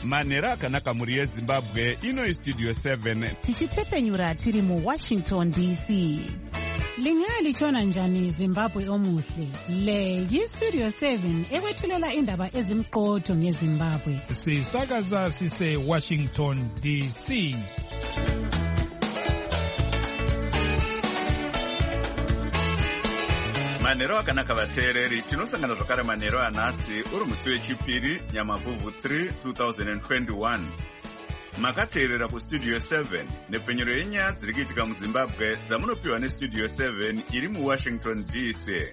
manhero akanaka mhuri yezimbabwe. Ino Studio 7 tichitepenyura tiri muWashington DC. Lingaya lichona njani Zimbabwe omuhle? Le yiStudio 7 ekwethulela indaba ezimqotho ngeZimbabwe. Sisakaza sise Washington DC. manhero akanaka vateereri, tinosangana zvakare manhero anhasi uri musi wechipiri Nyamavhuvhu 3 2021. Makateerera kuStudio 7 nepfenyuro yenyaya dziri kuitika muZimbabwe dzamunopiwa neStudio 7 iri muWashington DC.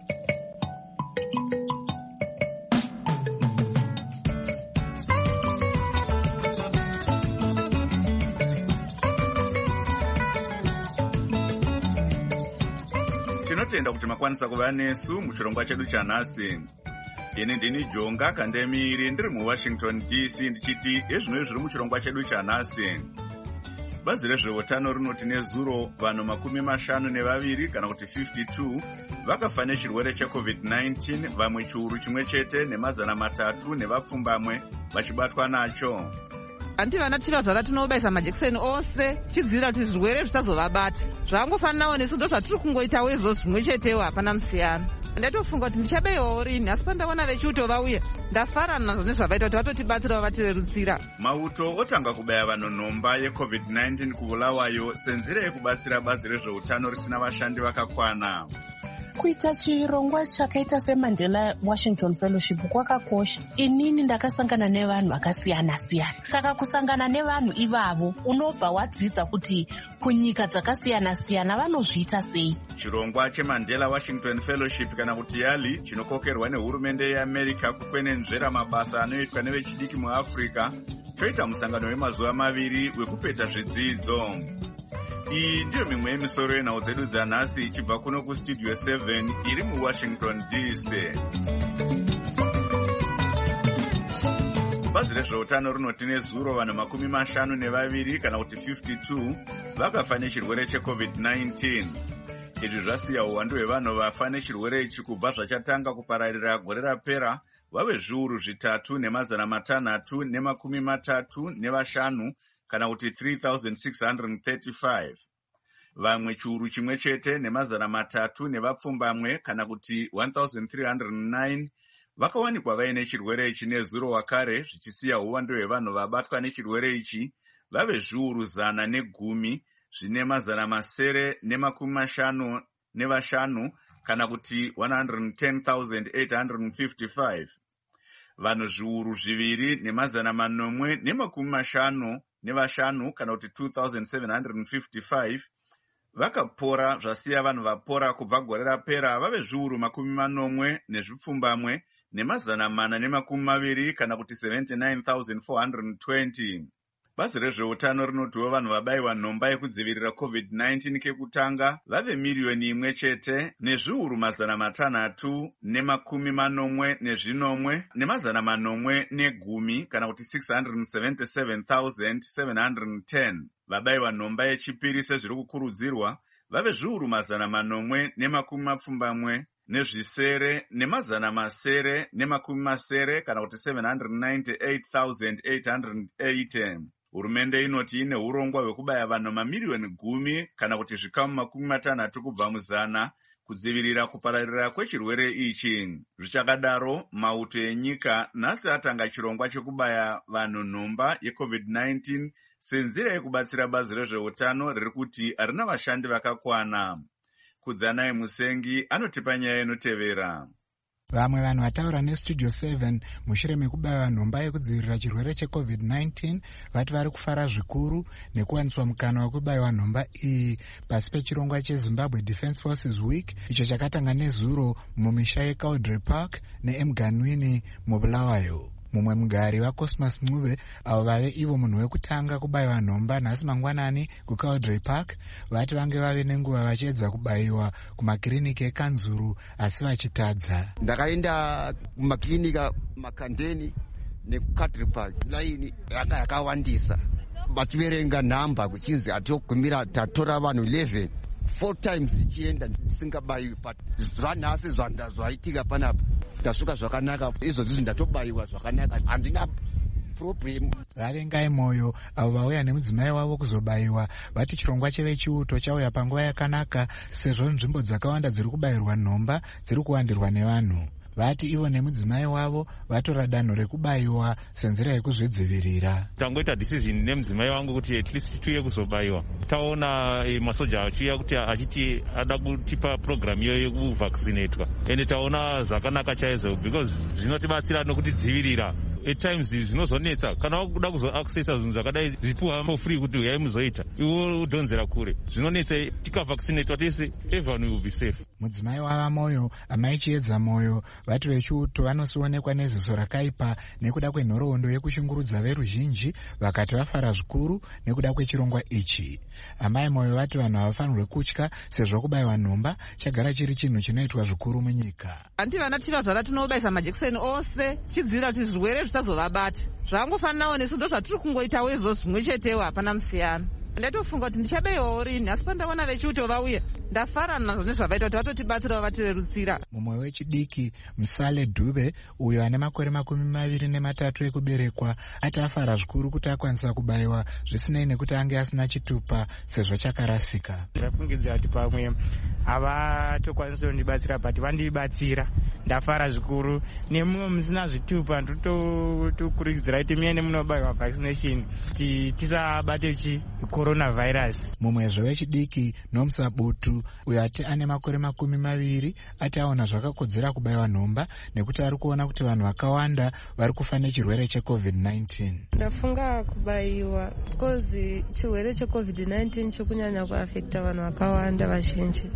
Tinotenda kuti makwanisa kuva nesu muchirongwa chedu chanhasi. Ini ndini Jonga Kandemiri ndiri muWashington DC ndichiti ezvino zviri muchirongwa chedu chanhasi. Bazi rezveutano rinoti nezuro vanhu 52 kana kuti 52 vakafa nechirwere cheCovid-19, vamwe chiuru chimwe chete nemazana 3 nevapfumbamwe vachibatwa nacho. Anti vana tivazvara tinobaisa majekiseni ose chidzira kuti zvirwere zvisazovabata. Zvangofananawo nesu ndo zvatiri kungoitawo izvo zvimwe chetewo, hapana musiyano. Ndatofunga kuti ndichabeiwawo rini, asi pandaona vechiuto vauya ndafarana nazvo nezvavaita kuti vatotibatsirawo vatirerutsira. Mauto otanga kubaya vanhu nhomba yeCovid-19 kubulawayo senzira yekubatsira bazi rezveutano risina vashandi vakakwana. Kuita chirongwa chakaita seMandela Washington Fellowship kwakakosha. Inini ndakasangana nevanhu vakasiyana-siyana. Saka kusangana nevanhu ivavo unobva wadzidza kuti kunyika dzakasiyana-siyana vanozviita sei. Chirongwa cheMandela Washington Fellowship kana kuti YALI chinokokerwa nehurumende yeAmerica kukwenenzvera mabasa anoitwa nevechidiki muAfrica choita musangano wemazuva 2 wekupeta zvidzidzo. Iyi ndiyo mimwe yemisoro yenhau dzedu dzanhasi ichibva kuno kuStudio 7 iri muWashington DC. Bazi rezveutano rinoti nezuro vanhu 52 kana kuti 52 vakafa nechirwere cheCovid-19. Izvi zvasiya uwandu hwevanhu vafa nechirwere ichi kubva zvachatanga kupararira gore rapera vave zviuru 3 nemazana 335 kana kuti 3635. Vamwe chiuru chimwe chete nemazana 3 nevapfumbamwe kana kuti 1309 vakawanikwa vaine chirwere ichi nezuro wakare, zvichisiya uwandu hwevanhu vabatwa nechirwere ichi vave zviuru 110 zvine mazana 955 kana kuti 110,855. Vanhu zviuru 2 nemazana 855 kana kuti 2,755 vakapora, zvasiya vanhu vapora kubva gore rapera vave zviuru 40 nezvipfumbamwe nemazana 420 kana kuti 79,420. Bazi rezveutano rinotiwo vanhu vabayiwa nhomba yekudzivirira COVID-19 kekutanga vave 1,000,000 chete nezviuru 340 nemazana 810 kana kuti 677,710. Vabayiwa nhomba yechipiri sezviri kukurudzirwa vave zviuru 820 nezvisere nemazana 900 kana kuti 798,880. Hurumende inoti ine urongwa hwekubaya vanhu 10,000,000 kana kuti zvikamu 60 kubva muzana kudzivirira kupararira kwechirwere ichi. Zvichakadaro, mauto enyika nhasi atanga chirongwa chekubaya vanhu nhomba yeCovid-19 senzira yekubatsira bazi rezveutano riri kuti harina vashandi vakakwana. Kudzanai Musengi anotipa nyaya inotevera. Vamwe vanhu vataura neStudio 7 mushure mekubayiwa nhomba yekudzivirira chirwere cheCovid-19 vati vari kufara zvikuru nekuwaniswa mukana wekubayiwa nhomba iyi pasi pechirongwa cheZimbabwe Defence Forces Week icho chakatanga nezuro mumisha yeCaudrey Park neMganwini mubulawayo. Mumwe mugari waCosmas Ncube avo vave ivo munhu wekutanga kubayiwa nhomba nhasi mangwanani kuCaudrey Park vati vange vave nenguva vachiedza kubayiwa kumakiriniki ekanzuru asi vachitadza. Ndakaenda kumakirinika Makandeni nekuCaudrey Park, laini yakawandisa vachiverenga nhamba kuchinzi atogumira tatora vanhu 11 4 times ichienda ndisingabayiwi, but zvanhasi zvaitika panapa ndasvika zvakanaka, izvozvi ndatobayiwa zvakanaka, handina problem. Vavengai moyo avo vauya nemudzimai wavo kuzobayiwa vati chirongwa chevechiuto chauya panguva yakanaka sezvo nzvimbo dzakawanda dziri kubayirwa nhomba dziri kuwandirwa nevanhu. Vati ivo nemudzimai wavo vatora danho rekubayiwa senzira yekuzvidzivirira. Tangoita decision nemudzimai wangu kuti at least tiuye kuzobayiwa. Taona masoja achiuya kuti achiti ada kutipa program iyo yekuvaccinatwa. Ende taona zvakanaka chaizvo because zvinotibatsira nokutidzivirira. At times zvinozonetsa kana wakuda kuzoaccessa zvinhu zvakadai zvipuwa for free kuti uyai muzoita iwo udhonzera kure zvinonetsa tikavaccinatwa tese everyone will be safe. Mudzimai wava moyo amai chiedza moyo vati vechiuto vanosionekwa neziso rakaipa nekuda kwenhoroondo yekushungurudza veruzhinji vakati vafara zvikuru nekuda kwechirongwa ichi. Amai moyo vati vanhu havafanirwe kutya sezvo kubayiwa nhomba chagara chiri chinhu chinoitwa zvikuru munyika. Anti vana tivazvara tinobaisa majekiseni ose chidzira kuti zvirwere zvisazovabata. Zvangofananawo nesu ndo zvatiri kungoitawo izvo zvimwe chetewo hapana musiyano. Ndatofunga kuti ndichabeyawo rini asi pandaona vechiuto vauya ndafara nazvo nezvavaita kuti vatotibatsirawo vatirerutsira. Mumwe wechidiki Musale Dube uyo ane makore 23 ekuberekwa ati afara zvikuru kuti akwanisa kubayiwa zvisinei nekuti ange asina chitupa sezvo chakarasika. Ndafungidzira kuti pamwe havatokwanisa kundibatsira but vandibatsira ndafara zvikuru. Nemumwe musina zvitupa ndotokurudzira kuti muende munobayiwa vaccination kuti tisabate coronavirus. Mumwezve wechidiki Nomsa Butu uyo ati ane makore 20 ati aona zvakakodzera kubayiwa nhomba nekuti ari kuona kuti vanhu vakawanda vari kufa nechirwere cheCovid-19. Ndafunga kubayiwa because chirwere cheCovid-19 chikunyanya kuafekta vanhu vakawanda vazhinji.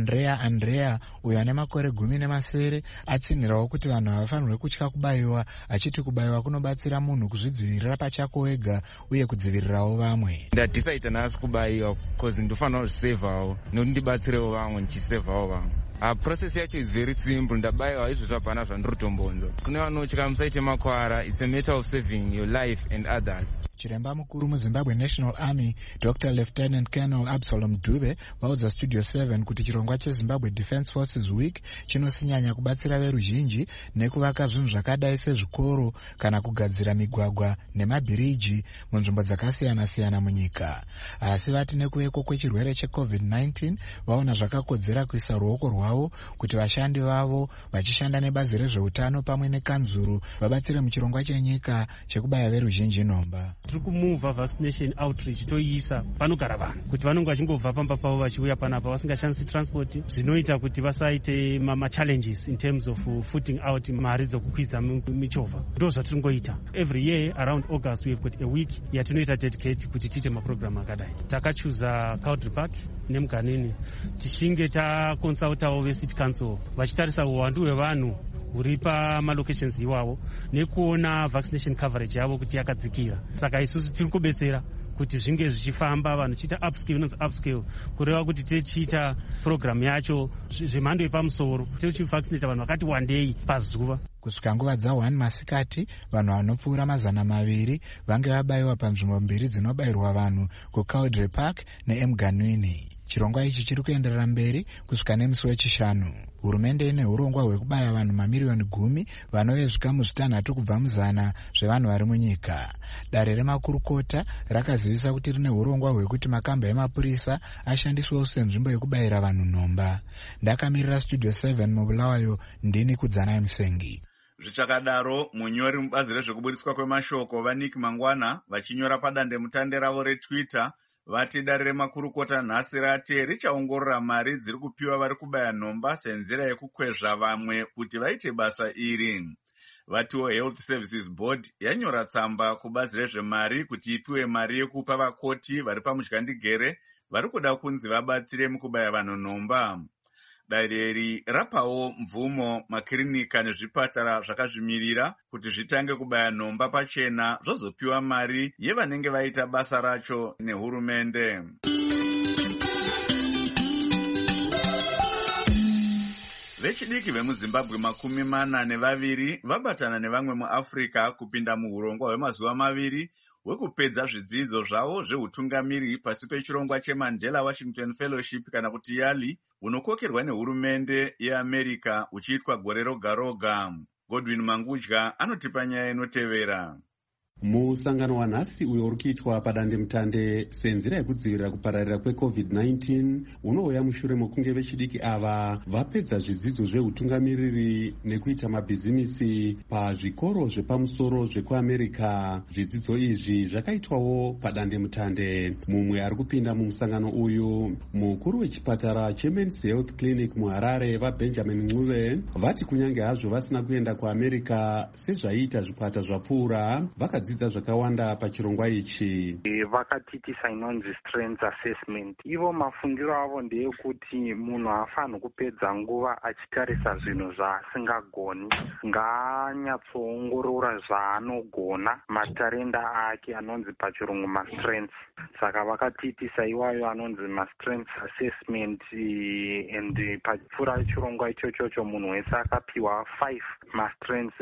Andrea uyo ane makore 17 atsinhirawo kuti vanhu havafanirwe kutya kubayiwa achiti kubayiwa kunobatsira munhu kuzvidzivirira pachako wega uye kudzivirirawo vamwe. Ndadisaita nhasi kubayiwa because ndofanira kuzvisevhawo nokuti ndibatsirewo vamwe ndichisevhawo vamwe. Process yacho is very simple. Ndabayiwa izvozvo hapana zvandinotombonzwa. Kune vanotya musaite makwara. It's a matter of saving your life and others. Chiremba mukuru muZimbabwe National Army Dr. Lieutenant Colonel Absalom Dube vaudza Studio 7 kuti chirongwa cheZimbabwe Defence Forces Week chinosinyanya kubatsira veruzhinji nekuvaka zvinhu zvakadai sezvikoro kana kugadzira migwagwa nemabhiriji munzvimbo dzakasiyana-siyana munyika. Asi vati nekuveko kwechirwere cheCovid-19 vaona zvakakodzera kuisa ruoko rwavo kuti vashandi vavo vachishanda nebazi rezveutano pamwe nekanzuru vabatsire muchirongwa chenyika chekubaya veruzhinji nhomba. Tiri kumuvha vaccination outreach toiisa panogara vanhu kuti vanonge vachingobva pamba pavo vachiuya panapa vasingashandisi transport zvinoita kuti vasaite challenges in terms of footing out mari dzokukwidza michovha. Ndo zvatiri ngoita. Every year around August we have got a week yatinoita dedicate kuti tiite maprogram akadai. Takachuza Country Park neMganini tichinge takonsultawo veCity Council vachitarisa uwandu hwevanhu huri pamalocations iwawo nekuona vaccination coverage yavo kuti yakadzikira. Saka isusu tiri kubetsera kuti zvinge zvichifamba vanhu chiita upscale kureva kuti tichiita program yacho zvemhando yepamusoro tichivaccinata vanhu vakati wandei pazuva. Kusvika nguva dza1 masikati vanhu vanopfuura 200 vange vabayiwa panzvimbo 2 dzinobayirwa vanhu kuCountry Park neMganwini. Chirongwa ichi chiri kuenderera mberi kusvika nemusi wechishanu. Hurumende ine urongwa hwekubaya vanhu mamiliyoni 10 vanove zvikamu 6 kubva muzana zvevanhu vari munyika. Dare remakurukota rakazivisa kuti rine urongwa hwekuti makamba emapurisa ashandiswewo senzvimbo yekubayira vanhu nhomba. Ndakamirira Studio 7 mubulawayo ndini Kudzanai Musengi. Zvichakadaro munyori mubazi rezvekuburitswa kwemashoko vaNick Mangwana vachinyora padandemutande ravo reTwitter vati dare remakurukota nhasi rate richaongorora mari dziri kupiwa vari kubaya nhomba senzira yekukwezva vamwe kuti vaite basa iri. Vatiwo Health Services Board yanyora tsamba kubazi rezvemari kuti ipiwe mari yekupa vakoti vari pamudyandigere vari kuda kunzi vabatsire mukubaya vanhu nhomba. Dare rapawo mvumo makirinika nezvipatara zvakazvimirira kuti zvitange kubaya nhomba pachena zvozopiwa mari yevanenge vaita basa racho nehurumende. Vechidiki vemuZimbabwe 42 vabatana nevamwe muAfrica kupinda muhurongwa hwemazuva 2 hwekupedza zvidzidzo zvavo zveutungamiri pasi pechirongwa cheMandela Washington Fellowship kana kuti YALI unokokerwa nehurumende yeAmerica uchiitwa gore roga roga. Godwin Mangudya anotipa nyaya inotevera. Musangano wanhasi uyo uri kuitwa padandemutande senzira yekudzivirira kupararira kweCovid-19 unouya mushure mokunge vechidiki ava vapedza zvidzidzo zveutungamiriri nekuita mabhizimisi pazvikoro zvepamusoro zvekuamerica. Zvidzidzo izvi zvakaitwawo padandemutande. Mumwe ari kupinda mumusangano uyu mukuru wechipatara cheMen's Health Clinic muHarare vaBenjamin Ncube vati kunyange hazvo vasina kuenda kuamerica sezvaiita zvikwata zvapfuura, vakadzidza zvakawanda pachirongwa ichi. Vakatiitisa inonzi strength assessment. Ivo mafungiro avo ndeyekuti munhu haafanhi kupedza nguva achitarisa zvinhu zvaasingagoni, ngaanyatsoongorora zvaanogona, matarenda ake anonzi pachirungu mastrengths. Saka vakatiitisa iwayo anonzi mastrength assessment, and pachipfuura chirongwa ichocho munhu wese akapiwa 5 mastrengths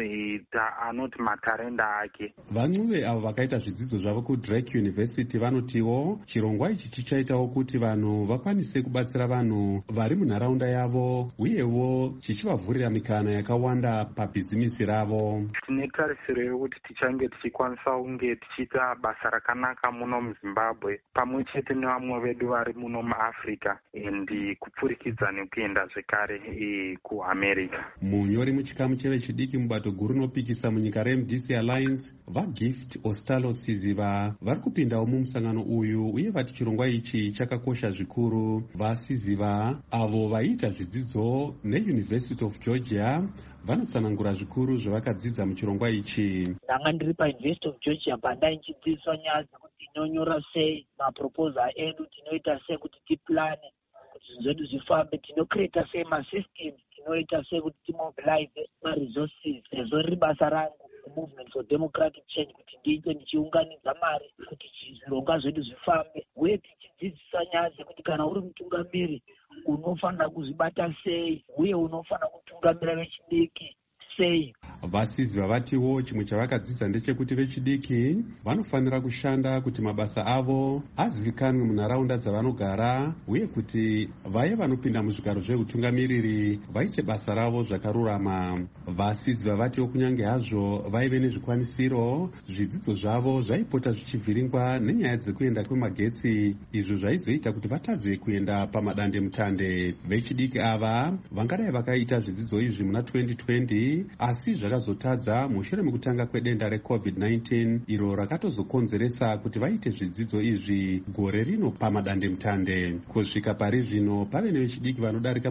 anoti matarenda ake. Vancube avo vakaita zvidzidzo zvavo kuDrake University vanotiwo chirongwa ichi chichaitawo kuti vanhu vakwanise kubatsira vanhu vari munharaunda yavo, uyewo chichivavhurira mikana yakawanda pabhizimisi ravo. Tine tarisiro yekuti tichange tichikwanisa kunge tichiita basa rakanaka muno muZimbabwe pamwe chete nevamwe vedu vari muno muAfrica, and kupfurikidza nekuenda zvekare kuAmerica. Munyori muchikamu chevechidiki mubato guru rinopikisa munyika reMDC Alliance vaGift Ostalo Siziva vari kupindawo mumusangano uyu, uye vati chirongwa ichi chakakosha zvikuru. VaSiziva avo vaiita zvidzidzo neUniversity of Georgia vanotsanangura zvikuru zvavakadzidza muchirongwa ichi. Ndanga ndiri paUniversity of Georgia pandai nchidzidziswa nyaya dzekuti tinonyora sei maproposal edu, tinoita sei kuti tiplane kuti zvinhu zvedu zvifambe, tinocreata sei masystem, tinoita sei kuti timobilize maresources. Rezo riri basa rangu Movement for Democratic Change, kuti ndiite ndichiunganidza mari kuti zvirongwa zvedu zvifambe, uye tichidzidzisa nyaya dzekuti kana uri mutungamiri unofanira kuzvibata sei, uye unofanira kutungamira vechidiki sei. VaSiziva vatiwo chimwe chavakadzidza ndechekuti vechidiki vanofanira kushanda kuti mabasa avo azivikanwe munharaunda dzavanogara, uye kuti vaye vanopinda muzvigaro zveutungamiriri vaite basa ravo zvakarurama. VaSiziva vatiwo kunyange hazvo vaive nezvikwanisiro, zvidzidzo zvavo zvaipota zvichivhiringwa nenyaya dzekuenda kwemagetsi, izvo zvaizoita kuti vatadze kuenda pamadandemutande. Vechidiki ava vangadai vakaita zvidzidzo izvi muna 2020, asi zvakazotadza mushure mekutanga kwedenda reCovid-19 iro rakatozokonzeresa kuti vaite zvidzidzo izvi gore rino pamadandemutande. Kusvika pari zvino pave nevechidiki vanodarika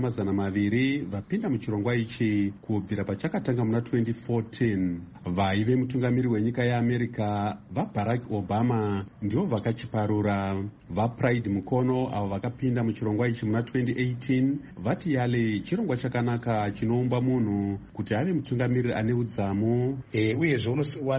200 vapinda muchirongwa ichi kubvira pachakatanga muna 2014. Vaive mutungamiri wenyika yeAmerica vaBarack Obama ndivo vakachiparura. VaPride Mukono avo vakapinda muchirongwa ichi muna 2018 vati yale chirongwa chakanaka chinoumba munhu kuti ave mutungamiriri ane udzamu, uyezve unowa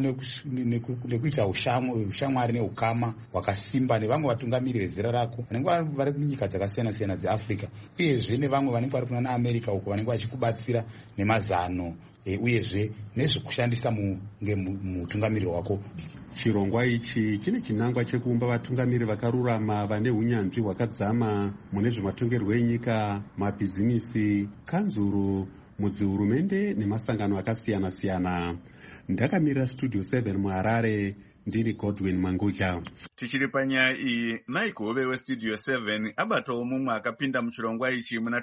nekuita ushamwari neukama hwakasimba nevamwe vatungamiri vezera rako vanenge vari munyika dzakasiyana siyana dzeAfrica, uyezve nevamwe vanenge vari kuna naAmerica uko vanenge vachikubatsira nemazano, uyezve nezvekushandisa mutungamiri wako. Chirongwa ichi chine chinangwa chekuumba vatungamiri vakarurama vane unyanzvi hwakadzama mune zvematongerwo enyika, mabhizimisi, kanzuru, mudzihurumende nemasangano akasiyana siyana. Ndakamirira Studio 7 muHarare, ndiri Godwin Manguja. Tichiri panyaya iyi, Mike Hove weStudio 7 abatawo mumwe akapinda muchirongwa ichi muna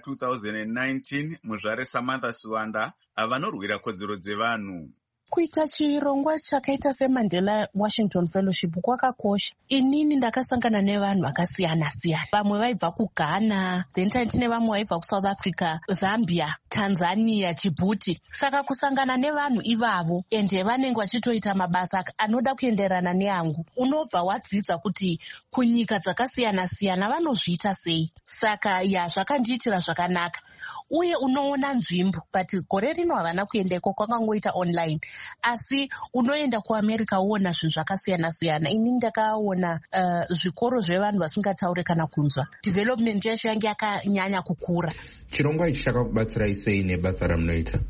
2019, muzvare Samantha Siwanda avanorwira kodzero dzevanhu. Kuita chirongwa chakaita seMandela Washington Fellowship kwakakosha. Inini ndakasangana nevanhu vakasiyana siyana. Vamwe vaibva kuGhana, then tine vamwe vaibva kuSouth Africa, Zambia, Tanzania, Djibouti. Saka kusangana nevanhu ivavo ende vanenge vachitoita mabasa anoda kuenderana neangu. Unobva wadzidza kuti kunyika dzakasiyana siyana vanozviita sei. Saka zvakandiitira zvakanaka. Uye unoona nzvimbo, but gore rino havana kuendeko, kwakangoita online. Asi unoenda kuAmerica uona zvinhu zvakasiyana siyana. Ini ndakaona zvikoro zvevanhu vasingataure kana kunzwa. Development yacho yange yakanyanya kukura. Chirongwa ichi chakakubatsirai sei nebasa ramunoita?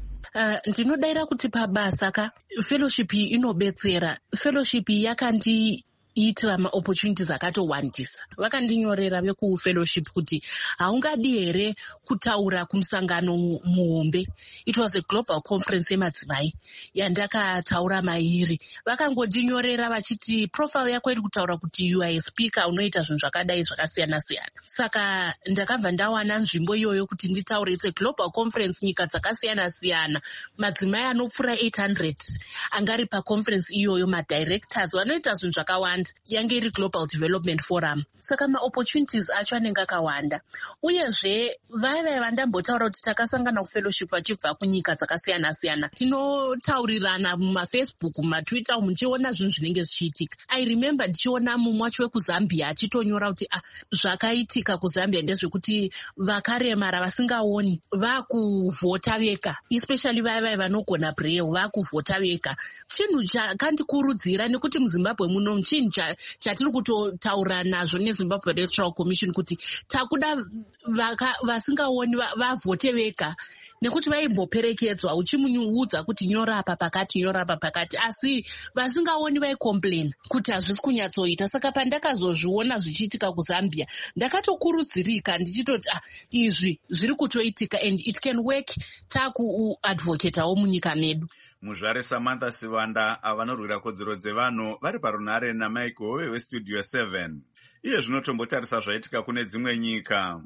Ndinodaira kuti pabasa fellowship inobetsera. Fellowship kuzviitira maopportunities akatowandisa. Vakandinyorera vekufellowship kuti haungadi here kutaura kumusangano muhombe. It was a global conference yemadzimai yandakataura mairi. Vakangondinyorera vachiti profile yako iri kutaura kuti you are a speaker unoita zvinhu zvakadai zvakasiyana siyana. Saka ndakabva ndawana nzvimbo iyoyo kuti nditaure. It's a global conference, nyika dzakasiyana siyana. Madzimai anopfuura 800 angari paconference iyoyo, madirectors vanoita zvinhu zvakawanda. Yange iri global development forum. Saka maopportunities acho anenge akawanda. Uyezve vaiva vandambotaura kuti takasangana kufellowship vachibva kunyika dzakasiyana siyana. Tinotaurirana mumafacebook, mumatwitter, muchiona zvinhu zvinenge zvichiitika. I remember ndichiona mumwe wacho wekuzambia achitonyora kuti zvakaitika kuzambia ndezvekuti vakaremara vasingaoni vakuvhota vega, especially vaya vanogona braille vakuvhota vega. Chinhu chakandikurudzira nekuti muZimbabwe muno chinhu chatiri kutotaura nazvo neZimbabwe Electoral Commission kuti takuda vasingaoni vavhote vega, nekuti vaimboperekedzwa uchimuudza kuti nyora apa pakati, nyora apa pakati, asi vasingaoni vaicomplain kuti hazvisi kunyatsoita. Saka pandakazozviona zvichiitika kuZambia ndakatokurudzirika ndichitoti izvi zviri kutoitika and it can work. Takuadvocatewo munyika medu. Muzvare Samantha Sivanda avanorwira kodzero dzevanhu vari parunhare naMichael weStudio 7. Iye zvinotombotarisa zvaitika kune dzimwe nyika.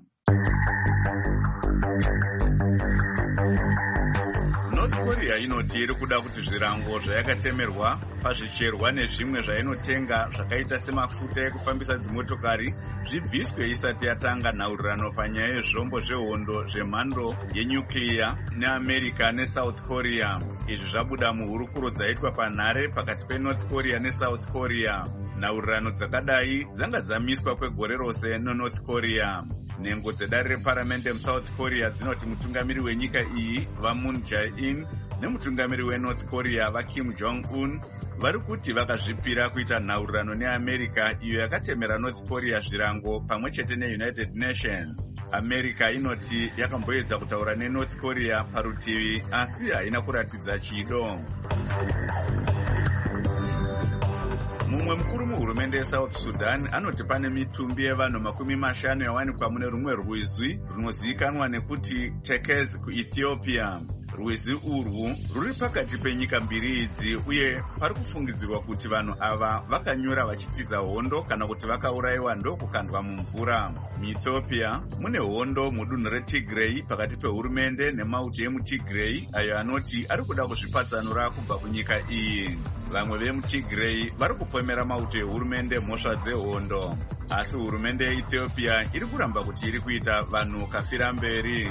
North Korea inoti iri kuda kuti zvirango zvayakatemerwa pazvicherwa nezvimwe zvainotenga zvakaita semafuta ekufambisa dzimotokari zvibviswe isati yatanga nhaurirano panyaya yezvombo zvehondo zvemhando yenyukliya neAmerica neSouth Korea. Izvi zvabuda muhurukuro dzaitwa panhare pakati peNorth Korea neSouth Korea. Nhaurirano dzakadai dzanga dzamiswa kwegore rose neNorth Korea. Nhengo dzedare reparamende muSouth Korea dzinoti mutungamiri wenyika iyi vaMoon Jae-in nemutungamiri weNorth Korea vaKim Jong-un vari kuti vakazvipira kuita nhaurirano neAmerica iyo yakatemera North Korea zvirango pamwe chete neUnited Nations. America inoti yakamboedza kutaura neNorth Korea parutivi asi haina kuratidza chido. Mumwe mukuru muhurumende yeSouth Sudan anoti pane mitumbi yevanhu 50 yawanikwa mune rumwe rwizi runozivikanwa nekuti Tekez kuEthiopia. Rwizi urwu ruri pakati penyika mbiri idzi uye pari kufungidzirwa kuti vanhu ava vakanyura vachitiza hondo kana kuti vakaurayiwa ndokukandwa mumvura. MuEthiopia mune hondo mudunhu reTigray pakati pehurumende nemauto emuTigray ayo anoti ari kuda kuzvipatsanura kubva kunyika iyi. Vamwe vemuTigray vari kupomera mauto ehurumende mhosva dzehondo, asi hurumende yeEthiopia iri kuramba kuti iri kuita vanhu kafira mberi.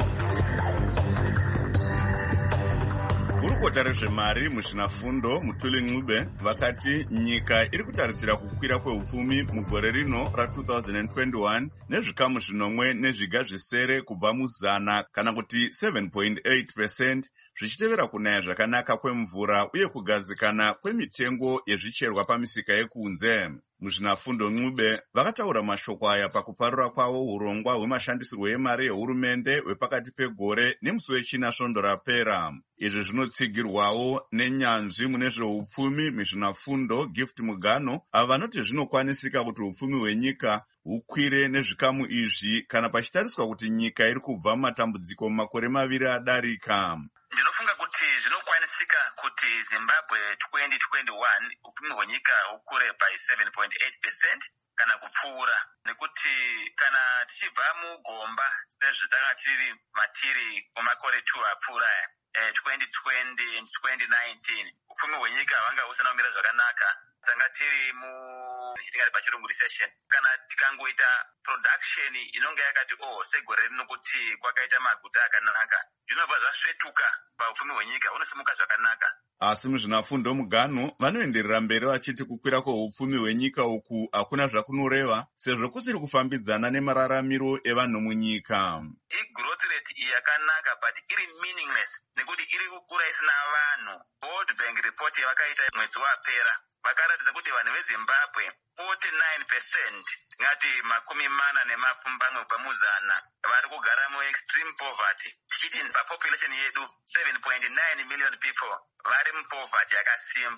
Gurukota rezvemari muzvinafundo Mutuli Ncube vakati nyika iri kutarisira kukwira kwehupfumi mugore rino ra2021 nezvikamu zvinomwe nezviga zvisere kubva muzana kana kuti 7.8%, zvichitevera kunaya zvakanaka kwemvura uye kugadzikana kwemitengo yezvicherwa pamisika yekunze. Muzvinafundo Ncube vakataura mashoko aya pakuparura kwavo urongwa hwemashandisirwo emari yehurumende hwepakati pegore nemusi wechina svondo rapera. Izvi zvinotsigirwawo nenyanzvi mune zveupfumi muzvinafundo Gift Mugano ava vanoti zvinokwanisika kuti upfumi hwenyika hukwire nezvikamu izvi kana pachitariswa kuti nyika iri kubva mumatambudziko mumakore maviri adarika. Ndinofunga kuti zvinokwanisika kuti Zimbabwe 2021 upfumi hwenyika hukure by 7.8% kana kupfuura, nekuti kana tichibva mugomba sezvitanga tiri matiri kumakore 2 apfuura 2020 and 2019 upfumi hwenyika hwanga husina kumira zvakanaka. Tanga tiri itingati pachirungu recession. Kana tikangoita production inonga yakati segore rino kuti kwakaita maguta akanaka, zvinobva zvasvetuka paupfumi hwenyika hunosimuka zvakanaka. Asi muzvinafundo Mugano vanoenderera mberi vachiti kukwira kwehupfumi hwenyika uku hakuna zvakunoreva sezvo kusiri kufambidzana nemararamiro evanhu munyika. Growth rate iyi yakanaka but iri meaningless nekuti iri kukura isina vanhu. World Bank report yavakaita mwedzi wapera vakaratidza kuti vanhu veZimbabwe 49%, ngati 40 pamuzana vari kugara mu-extreme poverty. Tichiti papopulation yedu 7.9 million people vari mupoverty yakasimba.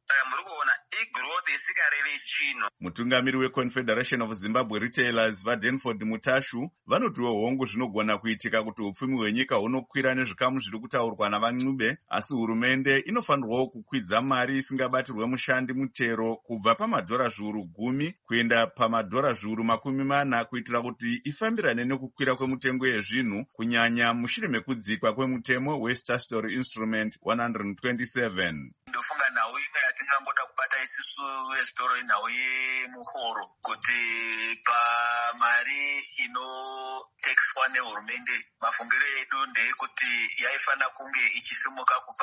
muri kuona igrowth isikareve chino. Mutungamiri weConfederation of Zimbabwe Retailers vaDenford Mutashu vanotiwo hongu zvinogona kuitika kuti upfumi hwenyika hunokwira nezvikamu zviri kutaurwa navaNcube, asi hurumende inofanirwawo kukwidza mari isingabatirwe mushandi mutero kubva pamadhora zviuru 10 kuenda pamadhora zviuru 40 kuitira kuti ifambirane nekukwira kwemutengo yezvinhu, kunyanya mushure mekudzikwa kwemutemo weStatutory Instrument 127. Ndofunga nhau inga yatingangoda kubata isusu vezvitoro inhau yemuhoro kuti pamari inotekiswa nehurumende mafungiro edu ndeyekuti yaifana kunge ichisimuka kubva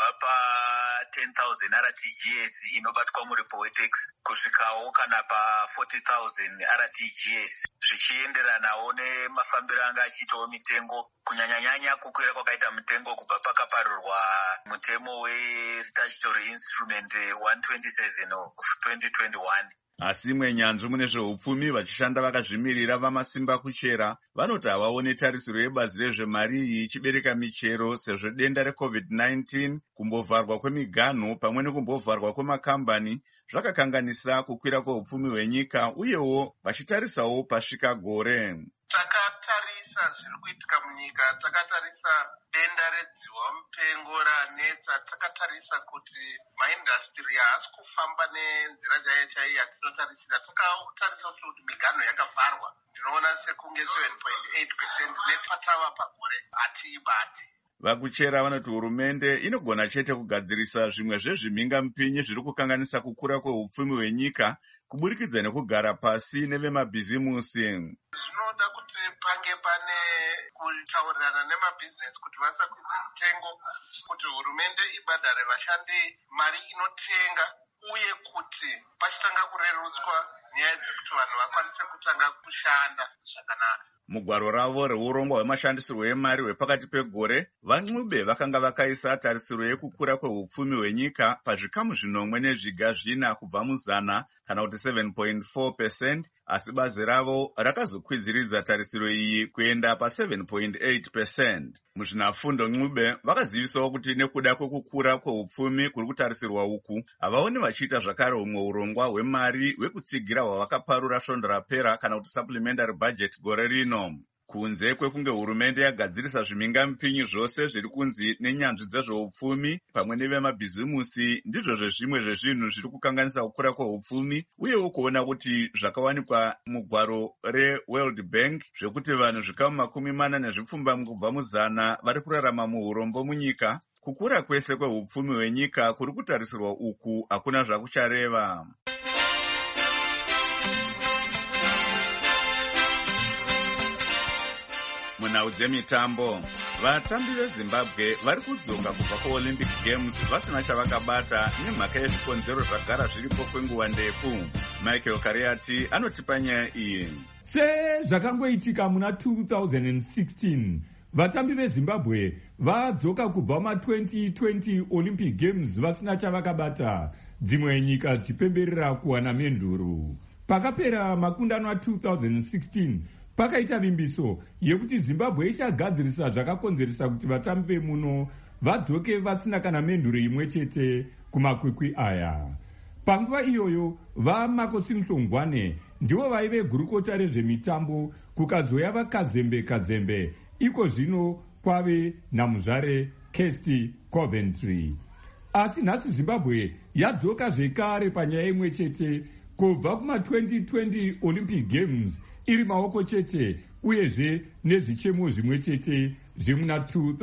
pa10,000 RTGS inobatwa muripo weTax kusvikawo kana pa40,000 RTGS, zvichienderanawo nemafambiro anga achiitawo mitengo, kunyanyanyanya kukwira kwakaita mitengo kubva pakaparurwa mutemo weStatutory Instrument 127 of 2021. Asi mwenyanzvi mune zveupfumi vachishanda vakazvimirira vamasimba kuchera vanoti havaone tarisiro yebazi rezvemari iyi ichibereka michero sezvo denda reCovid-19, kumbovharwa kwemiganhu pamwe nekumbovharwa kwemakambani zvakakanganisa kukwira kweupfumi hwenyika, uyewo vachitarisawo pasvika gore. Takatarisa zviri kuitika munyika, takatarisa denda redziwa mupengo ranetsa, takatarisa kuti maindastry haasi kufamba nenzira chaiyo yatinotarisira, takatarisa kuti miganho yakavharwa. Ndinoona sekunge 7.8% nepatava pagore hatiibati. Vakuchera vanoti hurumende inogona chete kugadzirisa zvimwe zvezvimhingamupinyi zviri kukanganisa kukura kweupfumi hwenyika kuburikidza nekugara pasi nevemabhizimusi. Zvinoda kuti pange pane kutaurirana nemabhizinesi kuti vasakwidza mitengo, kuti hurumende ibhadhare vashandi mari inotenga, uye kuti pachitanga kurerutswa nyaya dzekuti vanhu vakwanise kutanga kushanda zvakanaka. Mugwaro ravo reurongwa hwemashandisirwo emari hwepakati pegore, vaNcube vakanga vakaisa tarisiro yekukura kweupfumi hwenyika pazvikamu 10 kubva muzana kana kuti 7.4%, asi bazi ravo rakazokwidziridza tarisiro iyi kuenda pa7.8%. Muzvinafundo Ncube vakazivisawo kuti nekuda kwekukura kweupfumi kuri kutarisirwa uku, havaoni vachiita zvakare humwe urongwa hwemari hwekutsigira hwavakaparura svondo rapera kana kuti supplementary budget gore rino. Kunze kwekunge hurumende yagadzirisa zvimhingamupinyi zvose zviri kunzi nenyanzvi dzezveupfumi pamwe nevemabhizimusi, ndizvo zvimwe zvezvinhu zviri kukanganisa kukura kweupfumi, uyewo kuona kuti zvakawanikwa mugwaro reWorld Bank zvekuti vanhu zvikamu 40 kubva muzana vari kurarama muurombo munyika, kukura kwese kweupfumi hwenyika kuri kutarisirwa uku hakuna zvakuchareva. Munhau dzemitambo, vatambi veZimbabwe vari kudzoka kubva kuOlympic Games vasina chavakabata nemhaka yezvikonzero zvagara zviripo kwenguva ndefu. Michael Kariati anotipa nyaya iyi. Sezvakangoitika muna 2016, vatambi veZimbabwe vadzoka kubva ma2020 Olympic Games vasina chavakabata, dzimwe nyika dzichipemberera kuwana menduru. Pakapera makundano a2016, pakaita vimbiso yekuti Zimbabwe ichagadzirisa zvakakonzeresa kuti vatambi vemuno vadzoke vasina kana menduru imwe chete kumakwikwi aya. Panguva iyoyo vaMakosi Mhlongwane ndivo vaive gurukota rezvemitambo, kukazoya vaKazembe iko zvino kwave namuzvare Kirsty Coventry. Asi nhasi Zimbabwe yadzoka zvekare panyaya imwe chete kubva kuma2020 Olympic Games iri maoko chete, uyezve nezvichemo zvimwe chete zvemuna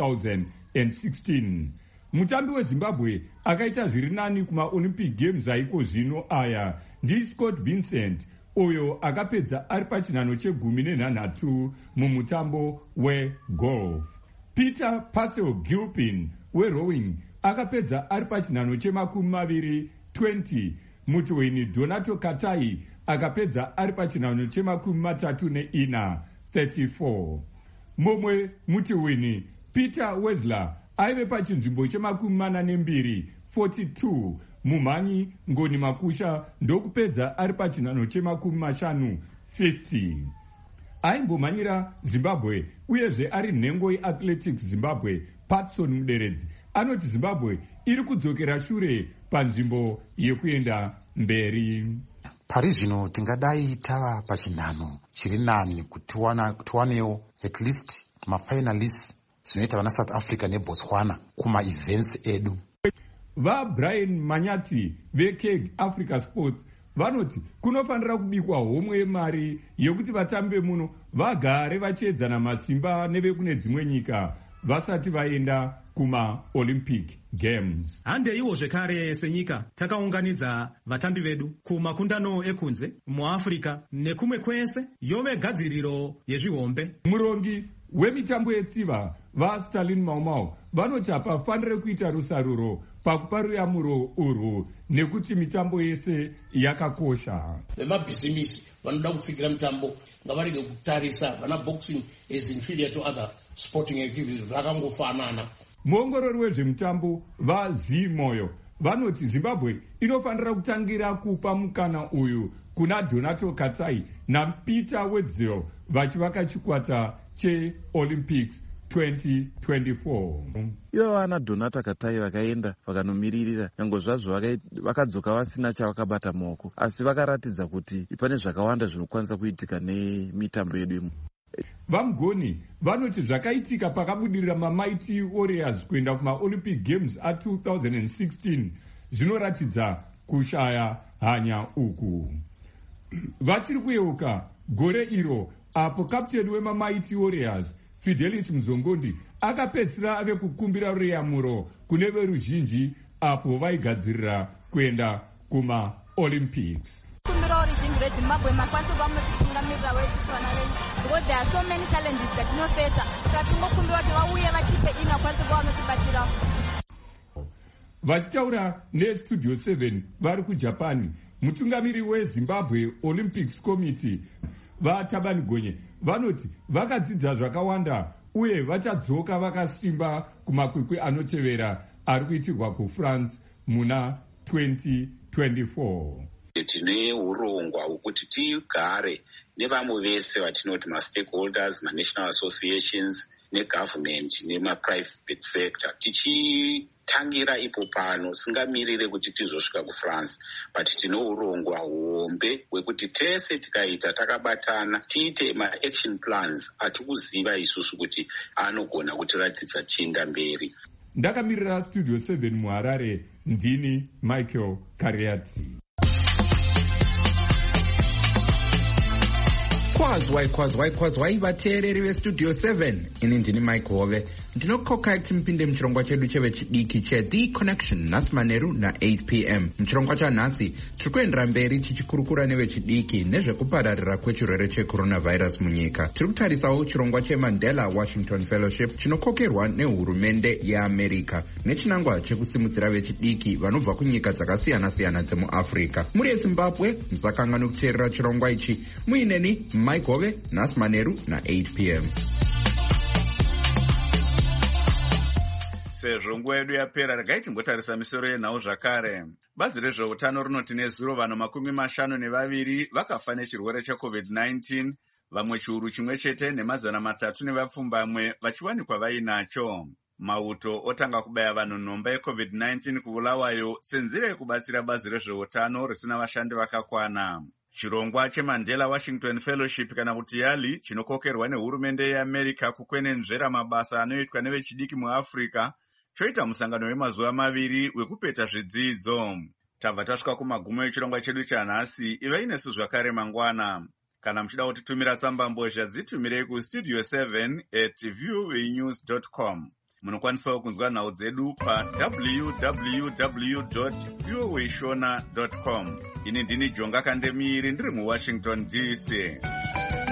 2016. Mutambi weZimbabwe akaita zviri nani kumaOlympic Games aiko zvino aya ndiScott Vincent, uyo akapedza ari pachinhano che13 mumutambo wegolf. Peter Purcell Gilpin werowing akapedza ari pachinhano che20. Mutiwini Donato Katai akapedza ari pachinhano che34. 34. Mumwe mutiwini Peter Wessler aive pachinzvimbo che42. 42. Mumhanyi Ngoni Makusha ndokupedza ari pachinhano che50. 50. Aimbomhanyira Zimbabwe uyezve ari nhengo yeAthletics Zimbabwe Patson Muderedzi anoti Zimbabwe iri kudzokera shure panzvimbo yekuenda mberi. Pari zvino tingadai tava pachinhano chiri nani kuti tiwanewo at least mafinalists zvinoita vana South Africa neBotswana kuma-events edu. VaBrian Manyati veKeg Africa Sports vanoti kunofanira kubikwa homwe yemari yekuti vatambe muno vagare vachiedzana masimba nevekune dzimwe nyika vasati vaenda kuma-Olympic Games. Handeiwo zvekare senyika takaunganidza vatambi vedu kumakundano ekunze muAfrica nekumwe kwese yove gadziriro yezvihombe. Murongi wemitambo yetsiva vaStalin Maumau vanoti hapafanire kuita rusaruro pakupa ruyamuro urwu nekuti mitambo yese yakakosha. Vemabhizimisi vanoda kutsigira mitambo ngavarege kutarisa vana boxing as inferior to other sporting activities vakangofanana. Muongorori wezvemutambo vaZimoyo vanoti Zimbabwe inofanira kutangira kupa mukana uyu kuna Donato Katsai naPeter Wetzel vachivaka chikwata cheOlympics 2024. Ivo vana Donata Katai vakaenda vakanomiririra nyange zvazvo vakadzoka vasina chavakabata maoko, asi vakaratidza kuti pane zvakawanda zvinokwanisa kuitika nemitambo yedu imo. Vamugoni vanoti zvakaitika pakabudirira maMighty Warriors kuenda kumaOlympic Games a2016 zvinoratidza kushaya hanya uku. Vachiri kuyeuka gore iro apo kapteni wemaMighty Warriors Fidelis Mzongondi akapedzisira ave kukumbira ruyamuro kune veruzhinji apo vaigadzirira kuenda kumaOlympics. Kumbira oruzhinji rweZimbabwe makwanisa kuva muchitungamirira wesiswana wenyu because there are so many challenges that tinofesa, saka tingokumbira kuti vauye vachipe ino vakwanisa kuva vanotibatsira. Vachitaura neStudio 7 vari kuJapani, mutungamiri weZimbabwe Olympics Committee vaTabani Gonye vanoti vakadzidza zvakawanda uye vachadzoka vakasimba kumakwikwi anotevera ari kuitirwa kuFrance muna 2024. Tine urongwa hwekuti tigare nevamwe vese vatinoti ma-stakeholders, ma-national associations, negovernment nema-private sector tichitangira ipo pano singamirire kuti tizosvika kuFrance, but tine urongwa hombe hwekuti tese tikaita takabatana tiite ma-action plans atikuziva isusu kuti anogona kutiratidza chienda mberi. Ndakamirira Studio 7 muHarare, ndini Michael Kariati. Kwazwai vateereri veStudio 7, ini ndini Mike Hove. Ndinokokai kuti mupinde muchirongwa chedu chevechidiki cheThe Connection nhasi manheru na8 p.m. Muchirongwa chanhasi tiri kuendera mberi tichikurukura nevechidiki nezvekupararira kwechirwere checoronavirus munyika. Tiri kutarisawo chirongwa cheMandela Washington Fellowship chinokokerwa nehurumende yeAmerica nechinangwa chekusimudzira vechidiki vanobva kunyika dzakasiyana-siyana dzemuAfrica. Muri yeZimbabwe musakanganwa kuteerera chirongwa ichi. Muineni Mike Hove, nhasi manheru na8 p.m. Sezvo nguva yedu yapera, regai timbotarisa misoro yenhau zvakare. Bazi rezveutano rinoti nezuro vanhu 52 vakafa nechirwere cheCovid-19, vamwe chiuru chimwe chete nemazana 3 nevapfumbamwe vachiwanikwa vainacho. Mauto otanga kubaya vanhu nhomba yeCovid-19 kuBulawayo senzira yekubatsira bazi rezveutano risina vashandi vakakwana. Chirongwa cheMandela Washington Fellowship kana kuti YALI chinokokerwa nehurumende yeAmerica kukwenenzvera mabasa anoitwa nevechidiki muAfrica choita musangano wemazuva 2 wekupeta zvidzidzo. Tabva tasvika kumagumo echirongwa chedu chanhasi. Ivai nesu zvakare mangwana. Kana muchida kutitumira tsamba mbozha dzitumirei kustudio 7@voanews.com. Munokwanisawo kunzwa nhau dzedu pa www.voashona.com. Ini ndini Jonga Kandemiri ndiri muWashington DC.